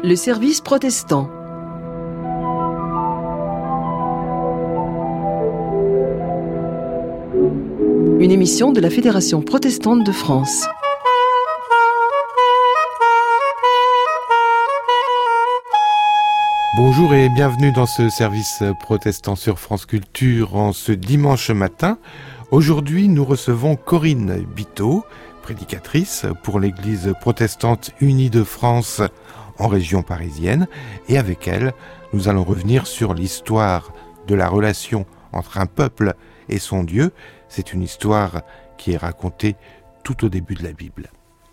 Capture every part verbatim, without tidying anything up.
Le service protestant. Une émission de la Fédération protestante de France. Bonjour et bienvenue dans ce service protestant sur France Culture en ce dimanche matin. Aujourd'hui, nous recevons Corinne Biteau, prédicatrice pour l'Église protestante unie de France en région parisienne. Et avec elle, nous allons revenir sur l'histoire de la relation entre un peuple et son Dieu. C'est une histoire qui est racontée tout au début de la Bible.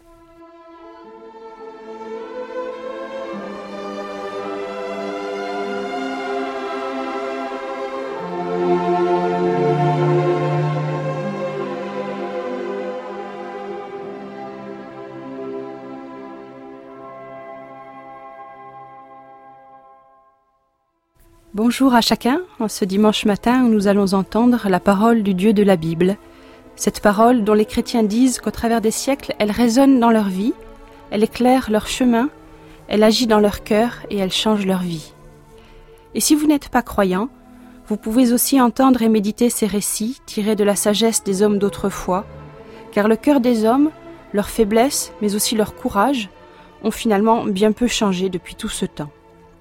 Bonjour à chacun, en ce dimanche matin où nous allons entendre la parole du Dieu de la Bible. Cette parole dont les chrétiens disent qu'au travers des siècles, elle résonne dans leur vie, elle éclaire leur chemin, elle agit dans leur cœur et elle change leur vie. Et si vous n'êtes pas croyant, vous pouvez aussi entendre et méditer ces récits tirés de la sagesse des hommes d'autrefois, car le cœur des hommes, leur faiblesse, mais aussi leur courage, ont finalement bien peu changé depuis tout ce temps.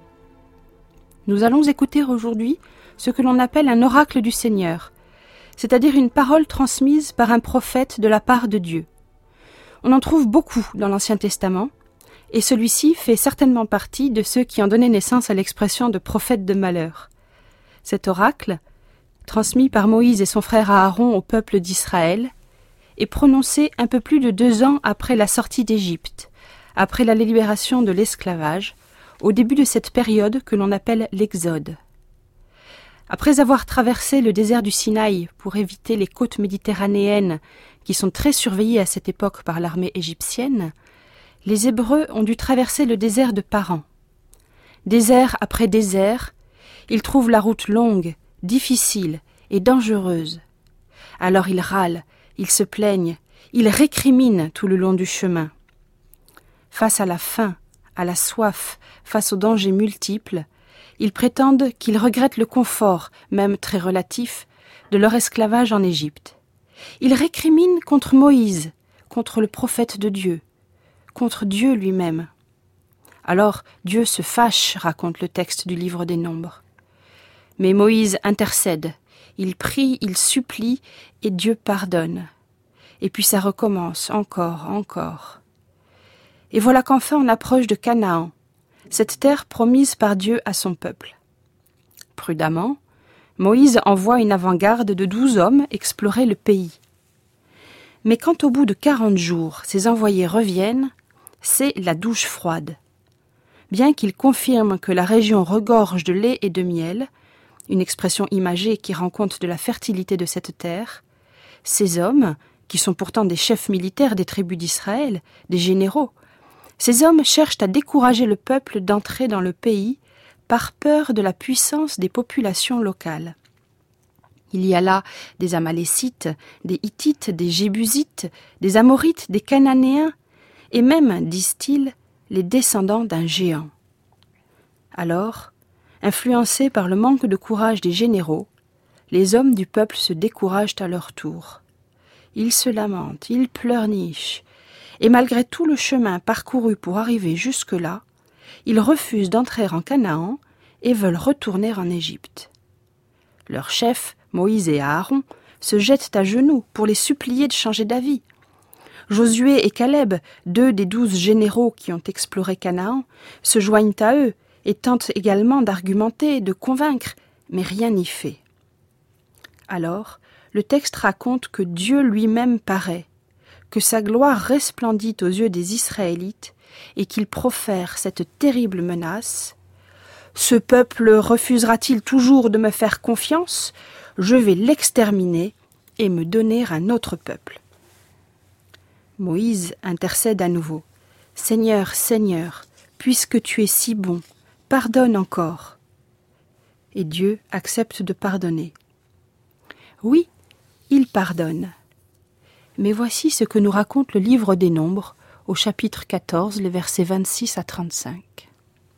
Nous allons écouter aujourd'hui ce que l'on appelle un oracle du Seigneur, c'est-à-dire une parole transmise par un prophète de la part de Dieu. On en trouve beaucoup dans l'Ancien Testament, et celui-ci fait certainement partie de ceux qui ont donné naissance à l'expression de prophète de malheur. Cet oracle, transmis par Moïse et son frère Aaron au peuple d'Israël, est prononcé un peu plus de deux ans après la sortie d'Égypte, après la libération de l'esclavage, au début de cette période que l'on appelle l'Exode. Après avoir traversé le désert du Sinaï pour éviter les côtes méditerranéennes qui sont très surveillées à cette époque par l'armée égyptienne, les Hébreux ont dû traverser le désert de Paran. Désert après désert, ils trouvent la route longue, difficile et dangereuse. Alors ils râlent, ils se plaignent, ils récriminent tout le long du chemin. Face à la faim, à la soif, face aux dangers multiples, ils prétendent qu'ils regrettent le confort, même très relatif, de leur esclavage en Égypte. Ils récriminent contre Moïse, contre le prophète de Dieu, contre Dieu lui-même. Alors Dieu se fâche, raconte le texte du livre des Nombres. Mais Moïse intercède, il prie, il supplie, et Dieu pardonne. Et puis ça recommence encore, encore. Et voilà qu'enfin on approche de Canaan, cette terre promise par Dieu à son peuple. Prudemment, Moïse envoie une avant-garde de douze hommes explorer le pays. Mais quand au bout de quarante jours, ces envoyés reviennent, c'est la douche froide. Bien qu'ils confirment que la région regorge de lait et de miel, une expression imagée qui rend compte de la fertilité de cette terre, ces hommes, qui sont pourtant des chefs militaires des tribus d'Israël, des généraux, ces hommes cherchent à décourager le peuple d'entrer dans le pays par peur de la puissance des populations locales. Il y a là des Amalécites, des Hittites, des Jébusites, des Amorites, des Cananéens, et même, disent-ils, les descendants d'un géant. Alors, influencés par le manque de courage des généraux, les hommes du peuple se découragent à leur tour. Ils se lamentent, ils pleurnichent, et malgré tout le chemin parcouru pour arriver jusque-là, ils refusent d'entrer en Canaan et veulent retourner en Égypte. Leurs chefs, Moïse et Aaron, se jettent à genoux pour les supplier de changer d'avis. Josué et Caleb, deux des douze généraux qui ont exploré Canaan, se joignent à eux et tentent également d'argumenter, de convaincre, mais rien n'y fait. Alors, le texte raconte que Dieu lui-même paraît, que sa gloire resplendit aux yeux des Israélites et qu'il profère cette terrible menace. « Ce peuple refusera-t-il toujours de me faire confiance ? Je vais l'exterminer et me donner un autre peuple. » Moïse intercède à nouveau. « Seigneur, Seigneur, puisque tu es si bon, pardonne encore. » Et Dieu accepte de pardonner. Oui, il pardonne. Mais voici ce que nous raconte le livre des Nombres, au chapitre quatorze, les versets vingt-six à trente-cinq.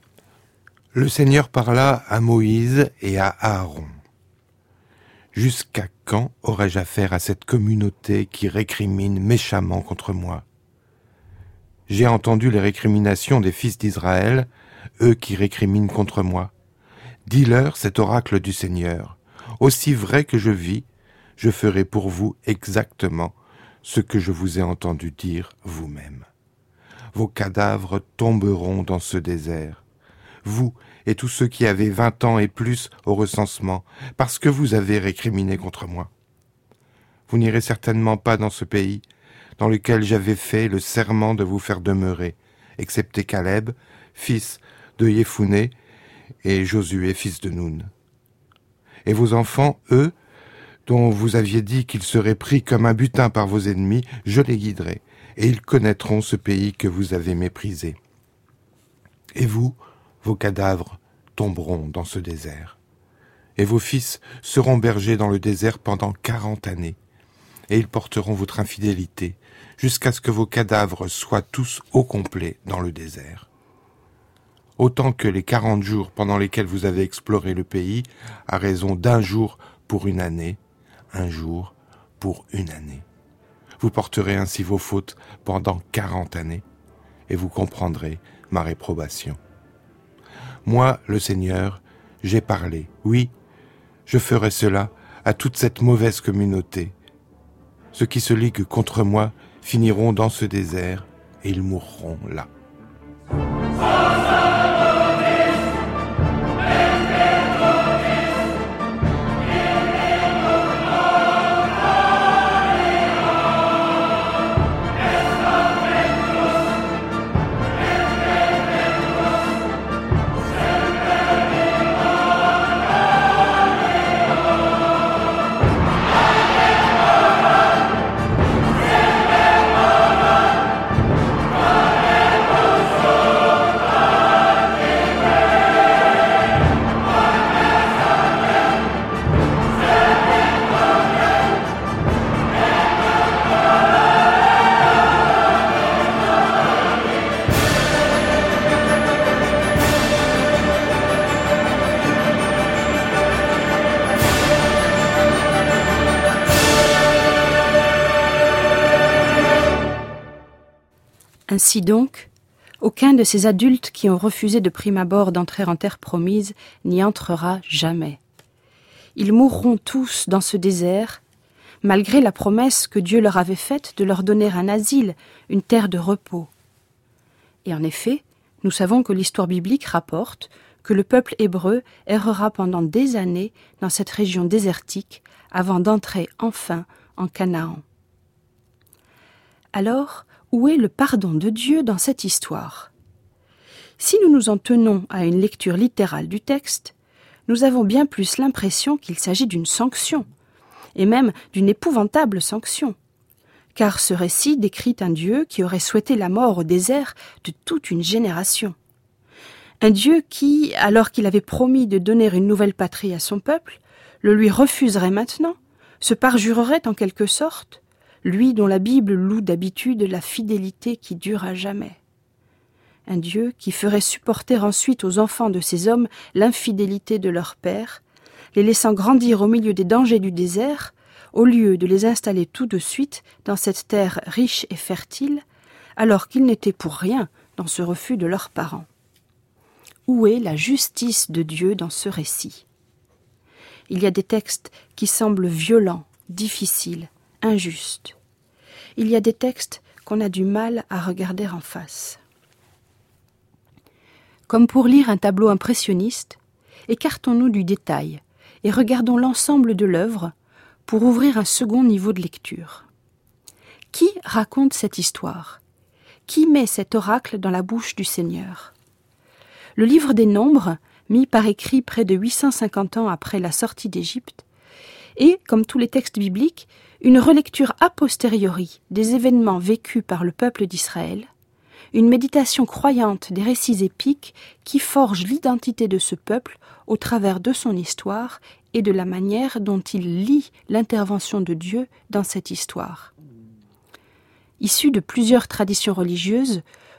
Le Seigneur parla à Moïse et à Aaron. Jusqu'à quand aurais-je affaire à cette communauté qui récrimine méchamment contre moi ? J'ai entendu les récriminations des fils d'Israël, eux qui récriminent contre moi. Dis-leur cet oracle du Seigneur. Aussi vrai que je vis, je ferai pour vous exactement ce que je vous ai entendu dire vous-même. Vos cadavres tomberont dans ce désert. Vous et tous ceux qui avaient vingt ans et plus au recensement, parce que vous avez récriminé contre moi. Vous n'irez certainement pas dans ce pays, dans lequel j'avais fait le serment de vous faire demeurer, excepté Caleb, fils de Yéphuné, et Josué, fils de Nun. Et vos enfants, eux, dont vous aviez dit qu'ils seraient pris comme un butin par vos ennemis, je les guiderai, et ils connaîtront ce pays que vous avez méprisé. Et vous, vos cadavres tomberont dans ce désert. Et vos fils seront bergers dans le désert pendant quarante années. Et ils porteront votre infidélité, jusqu'à ce que vos cadavres soient tous au complet dans le désert. Autant que les quarante jours pendant lesquels vous avez exploré le pays, à raison d'un jour pour une année, un jour pour une année. Vous porterez ainsi vos fautes pendant quarante années, et vous comprendrez ma réprobation. Moi, le Seigneur, j'ai parlé, oui, je ferai cela à toute cette mauvaise communauté. Ceux qui se liguent contre moi finiront dans ce désert, et ils mourront là. Ainsi donc, aucun de ces adultes qui ont refusé de prime abord d'entrer en terre promise n'y entrera jamais. Ils mourront tous dans ce désert, malgré la promesse que Dieu leur avait faite de leur donner un asile, une terre de repos. Et en effet, nous savons que l'histoire biblique rapporte que le peuple hébreu errera pendant des années dans cette région désertique avant d'entrer enfin en Canaan. Alors, où est le pardon de Dieu dans cette histoire ? Si nous nous en tenons à une lecture littérale du texte, nous avons bien plus l'impression qu'il s'agit d'une sanction, et même d'une épouvantable sanction, car ce récit décrit un Dieu qui aurait souhaité la mort au désert de toute une génération. Un Dieu qui, alors qu'il avait promis de donner une nouvelle patrie à son peuple, le lui refuserait maintenant, se parjurerait en quelque sorte, lui dont la Bible loue d'habitude la fidélité qui dure à jamais. Un Dieu qui ferait supporter ensuite aux enfants de ces hommes l'infidélité de leur père, les laissant grandir au milieu des dangers du désert, au lieu de les installer tout de suite dans cette terre riche et fertile, alors qu'ils n'étaient pour rien dans ce refus de leurs parents. Où est la justice de Dieu dans ce récit ? Il y a des textes qui semblent violents, difficiles, injustes. Il y a des textes qu'on a du mal à regarder en face. Comme pour lire un tableau impressionniste, écartons-nous du détail et regardons l'ensemble de l'œuvre pour ouvrir un second niveau de lecture. Qui raconte cette histoire ? Qui met cet oracle dans la bouche du Seigneur ? Le livre des Nombres, mis par écrit près de huit cent cinquante ans après la sortie d'Égypte, est, comme tous les textes bibliques, une relecture a posteriori des événements vécus par le peuple d'Israël, une méditation croyante des récits épiques qui forgent l'identité de ce peuple au travers de son histoire et de la manière dont il lit l'intervention de Dieu dans cette histoire. Issu de plusieurs traditions religieuses,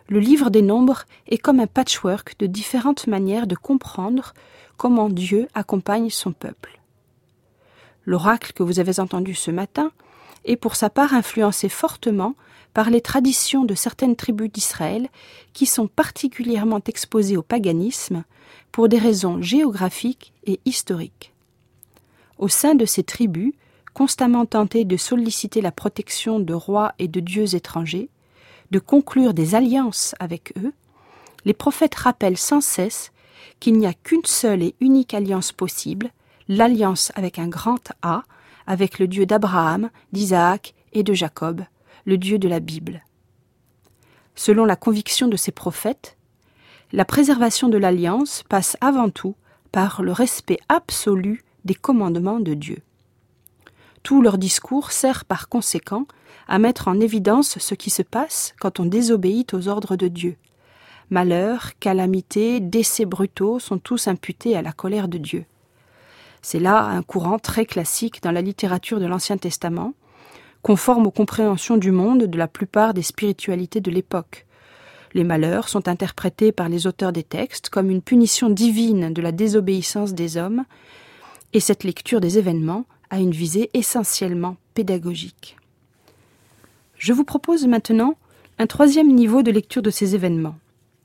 le livre des Nombres est comme un patchwork de différentes manières de comprendre comment Dieu accompagne son peuple. L'oracle que vous avez entendu ce matin est pour sa part influencé fortement par les traditions de certaines tribus d'Israël qui sont particulièrement exposées au paganisme pour des raisons géographiques et historiques. Au sein de ces tribus, constamment tentées de solliciter la protection de rois et de dieux étrangers, de conclure des alliances avec eux, les prophètes rappellent sans cesse qu'il n'y a qu'une seule et unique alliance possible, l'alliance avec un grand A, avec le Dieu d'Abraham, d'Isaac et de Jacob, le Dieu de la Bible. Selon la conviction de ces prophètes, la préservation de l'alliance passe avant tout par le respect absolu des commandements de Dieu. Tout leur discours sert par conséquent à mettre en évidence ce qui se passe quand on désobéit aux ordres de Dieu. Malheur, calamité, décès brutaux sont tous imputés à la colère de Dieu. C'est là un courant très classique dans la littérature de l'Ancien Testament, conforme aux compréhensions du monde de la plupart des spiritualités de l'époque. Les malheurs sont interprétés par les auteurs des textes comme une punition divine de la désobéissance des hommes, et cette lecture des événements a une visée essentiellement pédagogique. Je vous propose maintenant un troisième niveau de lecture de ces événements.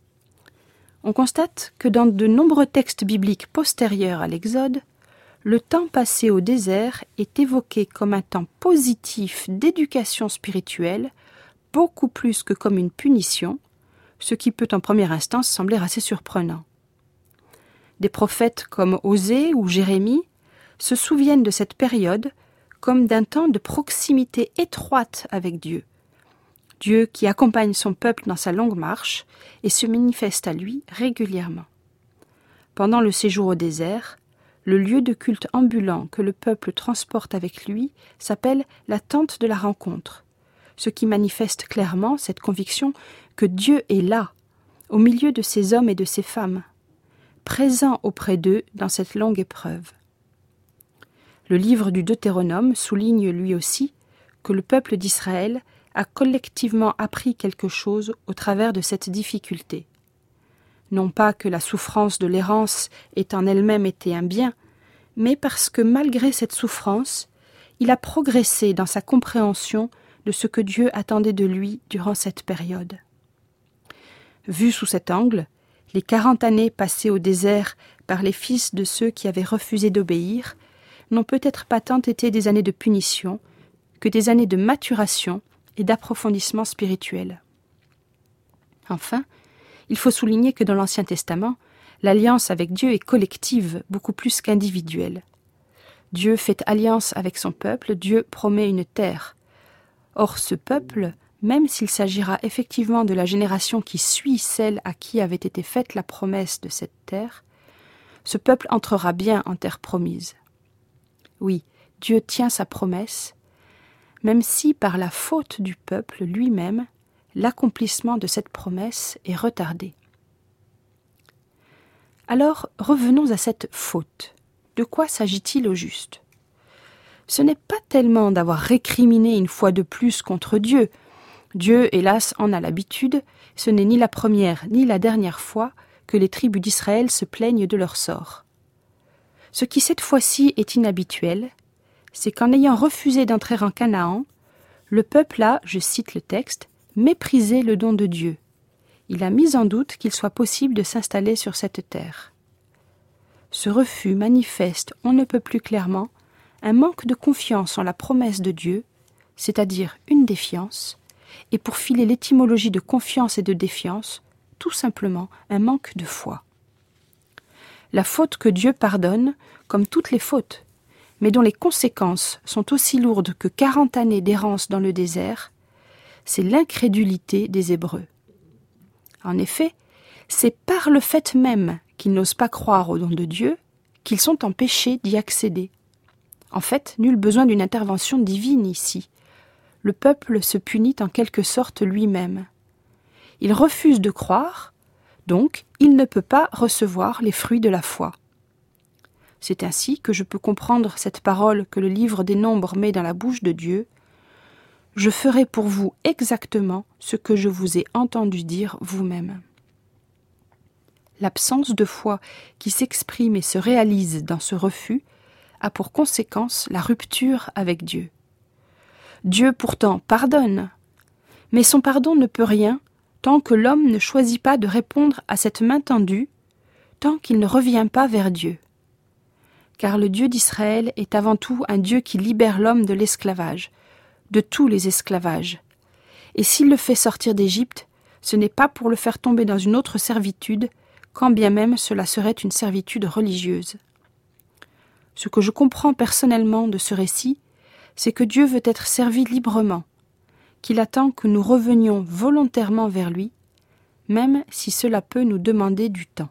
On constate que dans de nombreux textes bibliques postérieurs à l'Exode, le temps passé au désert est évoqué comme un temps positif d'éducation spirituelle, beaucoup plus que comme une punition, ce qui peut en première instance sembler assez surprenant. Des prophètes comme Osée ou Jérémie se souviennent de cette période comme d'un temps de proximité étroite avec Dieu. Dieu qui accompagne son peuple dans sa longue marche et se manifeste à lui régulièrement. Pendant le séjour au désert, le lieu de culte ambulant que le peuple transporte avec lui s'appelle la tente de la rencontre, ce qui manifeste clairement cette conviction que Dieu est là, au milieu de ces hommes et de ces femmes, présent auprès d'eux dans cette longue épreuve. Le livre du Deutéronome souligne lui aussi que le peuple d'Israël a collectivement appris quelque chose au travers de cette difficulté. Non pas que la souffrance de l'errance ait en elle-même été un bien, mais parce que malgré cette souffrance, il a progressé dans sa compréhension de ce que Dieu attendait de lui durant cette période. Vu sous cet angle, les quarante années passées au désert par les fils de ceux qui avaient refusé d'obéir n'ont peut-être pas tant été des années de punition que des années de maturation et d'approfondissement spirituel. Enfin, il faut souligner que dans l'Ancien Testament, l'alliance avec Dieu est collective, beaucoup plus qu'individuelle. Dieu fait alliance avec son peuple, Dieu promet une terre. Or ce peuple, même s'il s'agira effectivement de la génération qui suit celle à qui avait été faite la promesse de cette terre, ce peuple entrera bien en terre promise. Oui, Dieu tient sa promesse, même si par la faute du peuple lui-même, l'accomplissement de cette promesse est retardé. Alors, revenons à cette faute. De quoi s'agit-il au juste ? Ce n'est pas tellement d'avoir récriminé une fois de plus contre Dieu. Dieu, hélas, en a l'habitude. Ce n'est ni la première ni la dernière fois que les tribus d'Israël se plaignent de leur sort. Ce qui cette fois-ci est inhabituel, c'est qu'en ayant refusé d'entrer en Canaan, le peuple a, je cite le texte, méprisé le don de Dieu. Il a mis en doute qu'il soit possible de s'installer sur cette terre. Ce refus manifeste, on ne peut plus clairement, un manque de confiance en la promesse de Dieu, c'est-à-dire une défiance, et pour filer l'étymologie de confiance et de défiance, tout simplement un manque de foi. La faute que Dieu pardonne, comme toutes les fautes, mais dont les conséquences sont aussi lourdes que quarante années d'errance dans le désert, c'est l'incrédulité des Hébreux. En effet, c'est par le fait même qu'ils n'osent pas croire au don de Dieu qu'ils sont empêchés d'y accéder. En fait, nul besoin d'une intervention divine ici. Le peuple se punit en quelque sorte lui-même. Il refuse de croire, donc il ne peut pas recevoir les fruits de la foi. C'est ainsi que je peux comprendre cette parole que le livre des Nombres met dans la bouche de Dieu. je ferai pour vous exactement ce que je vous ai entendu dire vous-même. L'absence de foi qui s'exprime et se réalise dans ce refus a pour conséquence la rupture avec Dieu. Dieu pourtant pardonne, mais son pardon ne peut rien tant que l'homme ne choisit pas de répondre à cette main tendue, tant qu'il ne revient pas vers Dieu. Car le Dieu d'Israël est avant tout un Dieu qui libère l'homme de l'esclavage, de tous les esclavages. Et s'il le fait sortir d'Égypte, ce n'est pas pour le faire tomber dans une autre servitude, quand bien même cela serait une servitude religieuse. Ce que je comprends personnellement de ce récit, c'est que Dieu veut être servi librement, qu'il attend que nous revenions volontairement vers lui, même si cela peut nous demander du temps.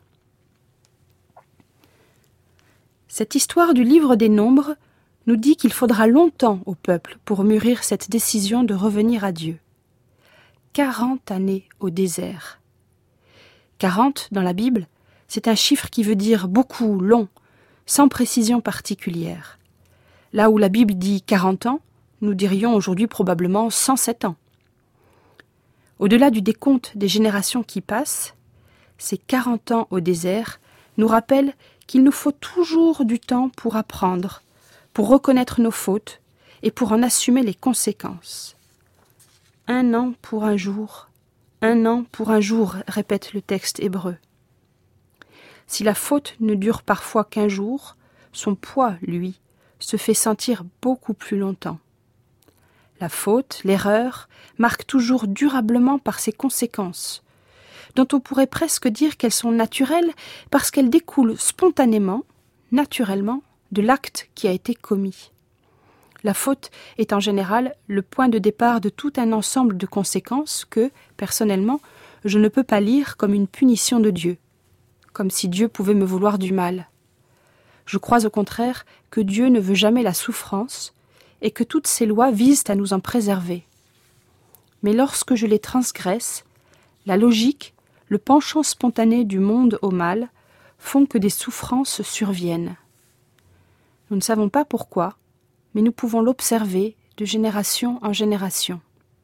Cette histoire du livre des Nombres nous dit qu'il faudra longtemps au peuple pour mûrir cette décision de revenir à Dieu. Quarante années au désert. Quarante, dans la Bible, c'est un chiffre qui veut dire beaucoup, long, sans précision particulière. Là où la Bible dit quarante ans, nous dirions aujourd'hui probablement cent sept ans. Au-delà du décompte des générations qui passent, ces quarante ans au désert nous rappellent qu'il nous faut toujours du temps pour apprendre, pour reconnaître nos fautes et pour en assumer les conséquences. Un an pour un jour, un an pour un jour, répète le texte hébreu. Si la faute ne dure parfois qu'un jour, son poids, lui, se fait sentir beaucoup plus longtemps. La faute, l'erreur, marque toujours durablement par ses conséquences, dont on pourrait presque dire qu'elles sont naturelles parce qu'elles découlent spontanément, naturellement, de l'acte qui a été commis. La faute est en général le point de départ de tout un ensemble de conséquences que, personnellement, je ne peux pas lire comme une punition de Dieu, comme si Dieu pouvait me vouloir du mal. Je crois au contraire que Dieu ne veut jamais la souffrance et que toutes ses lois visent à nous en préserver. Mais lorsque je les transgresse, la logique, le penchant spontané du monde au mal font que des souffrances surviennent. Nous ne savons pas pourquoi, mais nous pouvons l'observer de génération en génération.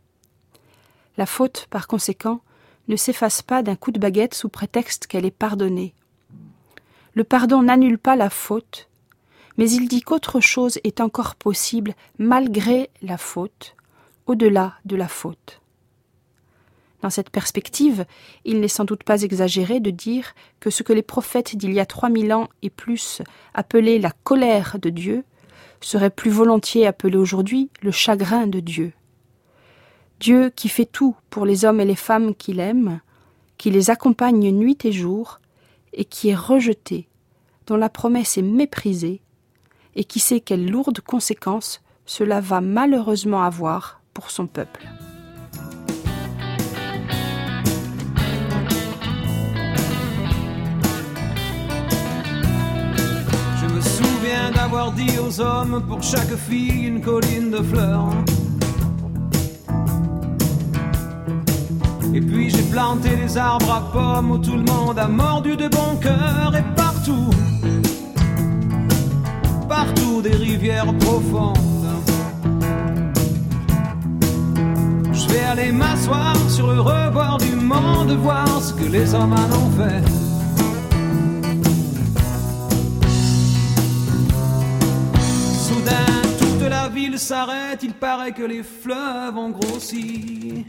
La faute, par conséquent, ne s'efface pas d'un coup de baguette sous prétexte qu'elle est pardonnée. Le pardon n'annule pas la faute, mais il dit qu'autre chose est encore possible malgré la faute, au-delà de la faute. Dans cette perspective, il n'est sans doute pas exagéré de dire que ce que les prophètes d'il y a trois mille ans et plus appelaient la colère de Dieu serait plus volontiers appelé aujourd'hui le chagrin de Dieu. Dieu qui fait tout pour les hommes et les femmes qu'il aime, qui les accompagne nuit et jour, et qui est rejeté, dont la promesse est méprisée, et qui sait quelles lourdes conséquences cela va malheureusement avoir pour son peuple. Je me souviens d'avoir dit aux hommes pour chaque fille une colline de fleurs. Et puis j'ai planté des arbres à pommes où tout le monde a mordu de bon cœur. Et partout, partout des rivières profondes, je vais aller m'asseoir sur le rebord du monde, voir ce que les hommes en ont fait. Soudain, toute la ville s'arrête, il paraît que les fleuves ont grossi.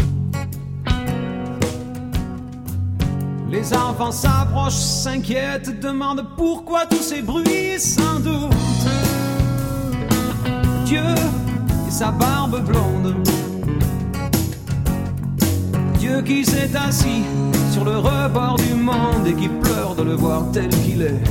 Les enfants s'approchent, s'inquiètent, demandent pourquoi tous ces bruits, sans doute. Dieu et sa barbe blonde. Dieu qui s'est assis sur le rebord du monde et qui pleure de le voir tel qu'il est.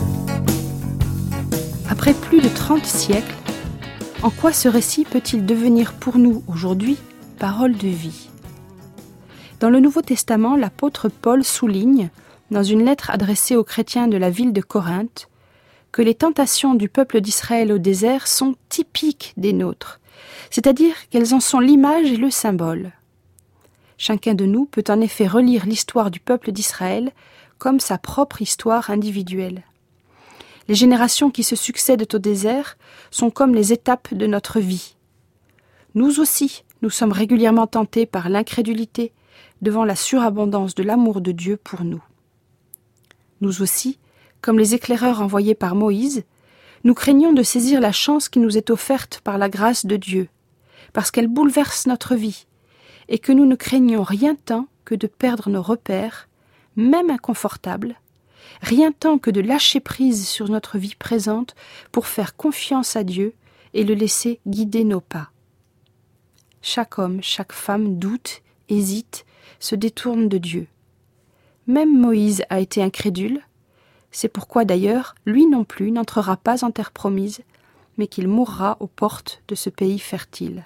Après plus de trente siècles, en quoi ce récit peut-il devenir pour nous aujourd'hui parole de vie ? Dans le Nouveau Testament, l'apôtre Paul souligne, dans une lettre adressée aux chrétiens de la ville de Corinthe, que les tentations du peuple d'Israël au désert sont typiques des nôtres, c'est-à-dire qu'elles en sont l'image et le symbole. Chacun de nous peut en effet relire l'histoire du peuple d'Israël comme sa propre histoire individuelle. Les générations qui se succèdent au désert sont comme les étapes de notre vie. Nous aussi, nous sommes régulièrement tentés par l'incrédulité devant la surabondance de l'amour de Dieu pour nous. Nous aussi, comme les éclaireurs envoyés par Moïse, nous craignons de saisir la chance qui nous est offerte par la grâce de Dieu, parce qu'elle bouleverse notre vie, et que nous ne craignons rien tant que de perdre nos repères, même inconfortables, rien tant que de lâcher prise sur notre vie présente pour faire confiance à Dieu et le laisser guider nos pas. Chaque homme, chaque femme doute, hésite, se détourne de Dieu. Même Moïse a été incrédule, c'est pourquoi d'ailleurs, lui non plus n'entrera pas en terre promise, mais qu'il mourra aux portes de ce pays fertile.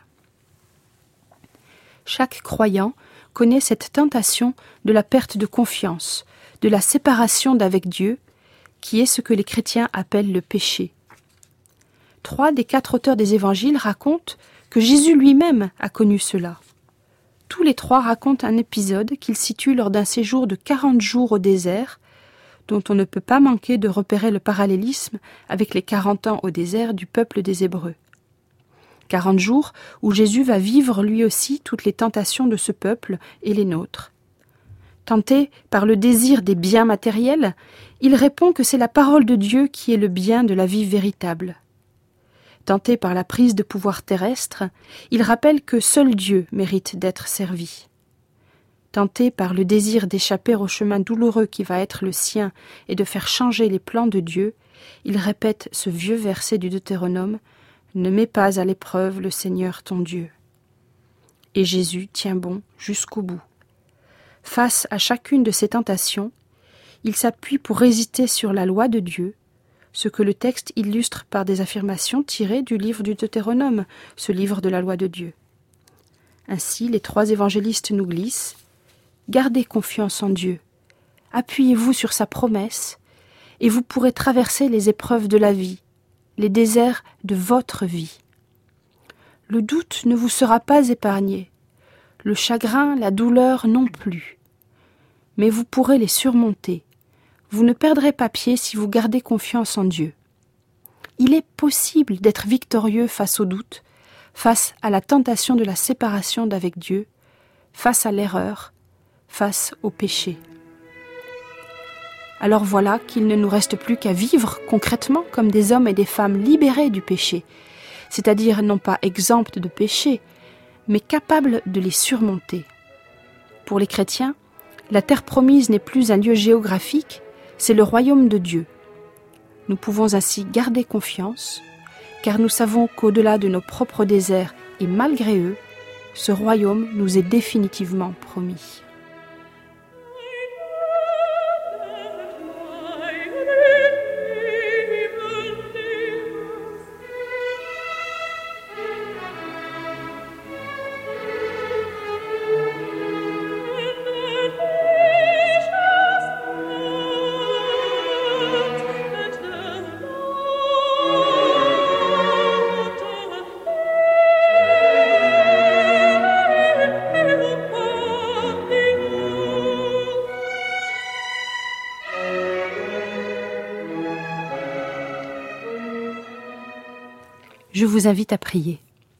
Chaque croyant connaît cette tentation de la perte de confiance, de la séparation d'avec Dieu, qui est ce que les chrétiens appellent le péché. Trois des quatre auteurs des évangiles racontent que Jésus lui-même a connu cela. Tous les trois racontent un épisode qu'ils situent lors d'un séjour de quarante jours au désert, dont on ne peut pas manquer de repérer le parallélisme avec les quarante ans au désert du peuple des Hébreux. Quarante jours où Jésus va vivre lui aussi toutes les tentations de ce peuple et les nôtres. Tenté par le désir des biens matériels, il répond que c'est la parole de Dieu qui est le bien de la vie véritable. Tenté par la prise de pouvoir terrestre, il rappelle que seul Dieu mérite d'être servi. Tenté par le désir d'échapper au chemin douloureux qui va être le sien et de faire changer les plans de Dieu, il répète ce vieux verset du Deutéronome « Ne mets pas à l'épreuve le Seigneur ton Dieu ». Et Jésus tient bon jusqu'au bout. Face à chacune de ces tentations, il s'appuie pour résister sur la loi de Dieu, ce que le texte illustre par des affirmations tirées du livre du Deutéronome, ce livre de la loi de Dieu. Ainsi, les trois évangélistes nous glissent « Gardez confiance en Dieu, appuyez-vous sur sa promesse, et vous pourrez traverser les épreuves de la vie, les déserts de votre vie. Le doute ne vous sera pas épargné, le chagrin, la douleur non plus. Mais vous pourrez les surmonter. Vous ne perdrez pas pied si vous gardez confiance en Dieu. Il est possible d'être victorieux face au doute, face à la tentation de la séparation d'avec Dieu, face à l'erreur, face au péché. Alors voilà qu'il ne nous reste plus qu'à vivre concrètement comme des hommes et des femmes libérés du péché, c'est-à-dire non pas exempts de péché, mais capables de les surmonter. Pour les chrétiens, la terre promise n'est plus un lieu géographique, c'est le royaume de Dieu. Nous pouvons ainsi garder confiance, car nous savons qu'au-delà de nos propres déserts et malgré eux, ce royaume nous est définitivement promis. Je vous invite à prier.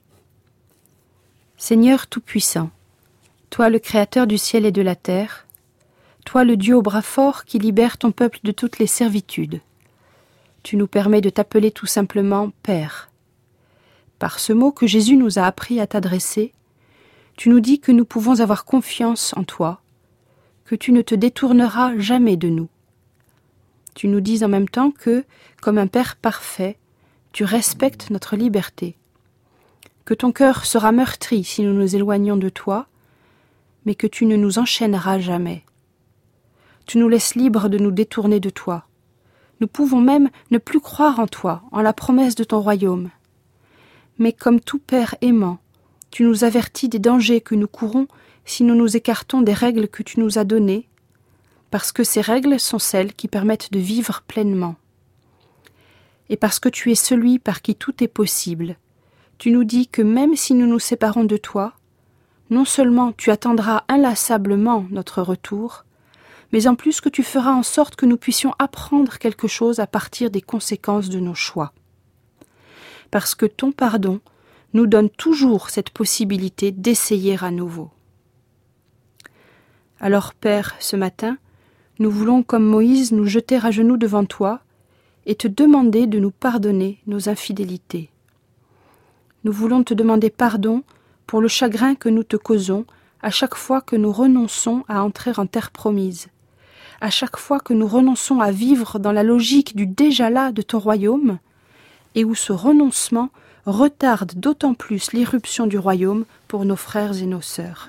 Seigneur Tout-Puissant, toi le Créateur du ciel et de la terre, toi le Dieu au bras fort qui libère ton peuple de toutes les servitudes, tu nous permets de t'appeler tout simplement Père. Par ce mot que Jésus nous a appris à t'adresser, tu nous dis que nous pouvons avoir confiance en toi, que tu ne te détourneras jamais de nous. Tu nous dis en même temps que, comme un Père parfait, tu respectes notre liberté, que ton cœur sera meurtri si nous nous éloignons de toi, mais que tu ne nous enchaîneras jamais. Tu nous laisses libres de nous détourner de toi. Nous pouvons même ne plus croire en toi, en la promesse de ton royaume. Mais comme tout Père aimant, tu nous avertis des dangers que nous courons si nous nous écartons des règles que tu nous as données, parce que ces règles sont celles qui permettent de vivre pleinement. Et parce que tu es celui par qui tout est possible, tu nous dis que même si nous nous séparons de toi, non seulement tu attendras inlassablement notre retour, mais en plus que tu feras en sorte que nous puissions apprendre quelque chose à partir des conséquences de nos choix. Parce que ton pardon nous donne toujours cette possibilité d'essayer à nouveau. Alors, Père, ce matin, nous voulons, comme Moïse, nous jeter à genoux devant toi et te demander de nous pardonner nos infidélités. Nous voulons te demander pardon pour le chagrin que nous te causons à chaque fois que nous renonçons à entrer en terre promise, à chaque fois que nous renonçons à vivre dans la logique du déjà là de ton royaume, et où ce renoncement retarde d'autant plus l'irruption du royaume pour nos frères et nos sœurs.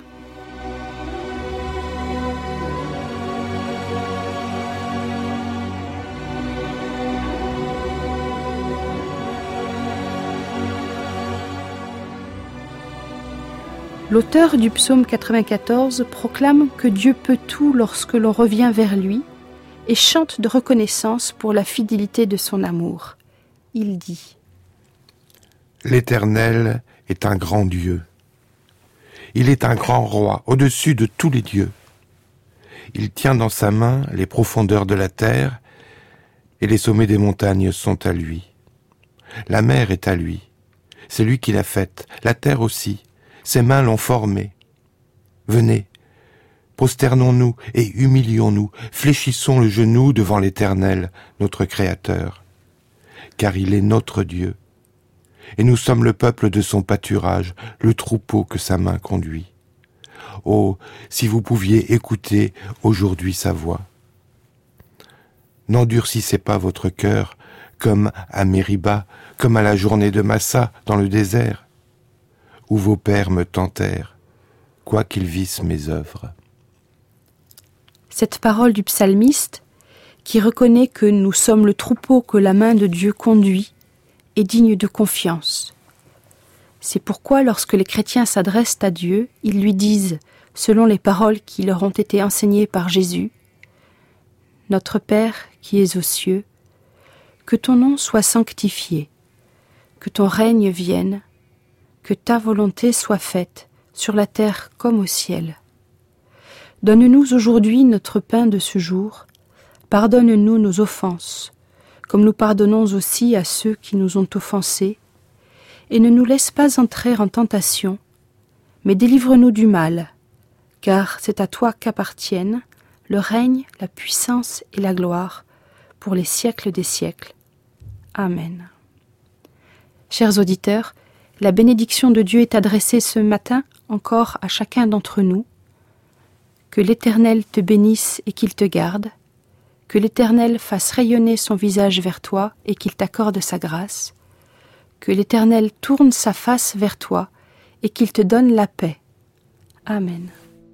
L'auteur du psaume quatre-vingt-quatorze proclame que Dieu peut tout lorsque l'on revient vers lui et chante de reconnaissance pour la fidélité de son amour. Il dit : L'Éternel est un grand Dieu. Il est un grand roi, au-dessus de tous les dieux. Il tient dans sa main les profondeurs de la terre, et les sommets des montagnes sont à lui. La mer est à lui. C'est lui qui l'a faite, la terre aussi. Ses mains l'ont formée. Venez, prosternons-nous et humilions-nous, fléchissons le genou devant l'Éternel, notre Créateur. Car il est notre Dieu, et nous sommes le peuple de son pâturage, le troupeau que sa main conduit. Oh, si vous pouviez écouter aujourd'hui sa voix. N'endurcissez pas votre cœur, comme à Mériba, comme à la journée de Massa dans le désert, où vos pères me tentèrent, quoiqu'ils vissent mes œuvres. Cette parole du psalmiste, qui reconnaît que nous sommes le troupeau que la main de Dieu conduit, est digne de confiance. C'est pourquoi lorsque les chrétiens s'adressent à Dieu, ils lui disent, selon les paroles qui leur ont été enseignées par Jésus, « Notre Père qui es aux cieux, que ton nom soit sanctifié, que ton règne vienne, que ta volonté soit faite, sur la terre comme au ciel. Donne-nous aujourd'hui notre pain de ce jour, pardonne-nous nos offenses, comme nous pardonnons aussi à ceux qui nous ont offensés, et ne nous laisse pas entrer en tentation, mais délivre-nous du mal, car c'est à toi qu'appartiennent le règne, la puissance et la gloire, pour les siècles des siècles. Amen. Chers auditeurs, la bénédiction de Dieu est adressée ce matin encore à chacun d'entre nous. Que l'Éternel te bénisse et qu'il te garde, que l'Éternel fasse rayonner son visage vers toi et qu'il t'accorde sa grâce, que l'Éternel tourne sa face vers toi et qu'il te donne la paix. Amen.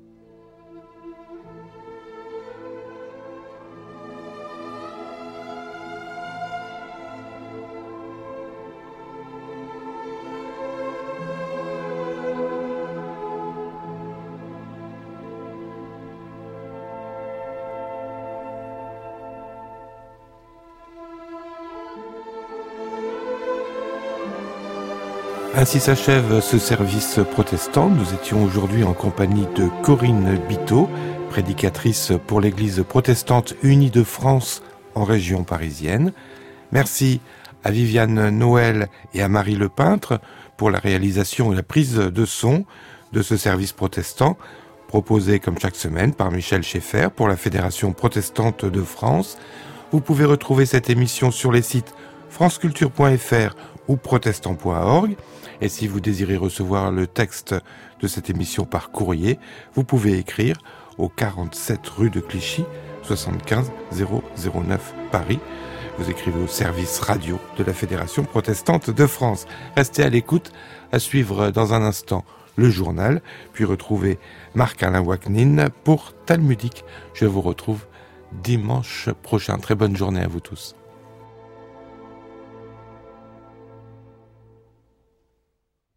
Ainsi s'achève ce service protestant. Nous étions aujourd'hui en compagnie de Corinne Biteau, prédicatrice pour l'Église protestante unie de France en région parisienne. Merci à Viviane Noël et à Marie Le Peintre pour la réalisation et la prise de son de ce service protestant, proposé comme chaque semaine par Michel Schaeffer pour la Fédération protestante de France. Vous pouvez retrouver cette émission sur les sites franceculture point f r ou protestant point org. Et si vous désirez recevoir le texte de cette émission par courrier, vous pouvez écrire au quarante-sept rue de Clichy, soixante-quinze zéro zéro neuf Paris. Vous écrivez au service radio de la Fédération protestante de France. Restez à l'écoute, à suivre dans un instant le journal, puis retrouvez Marc-Alain Waknin pour Talmudique. Je vous retrouve dimanche prochain. Très bonne journée à vous tous.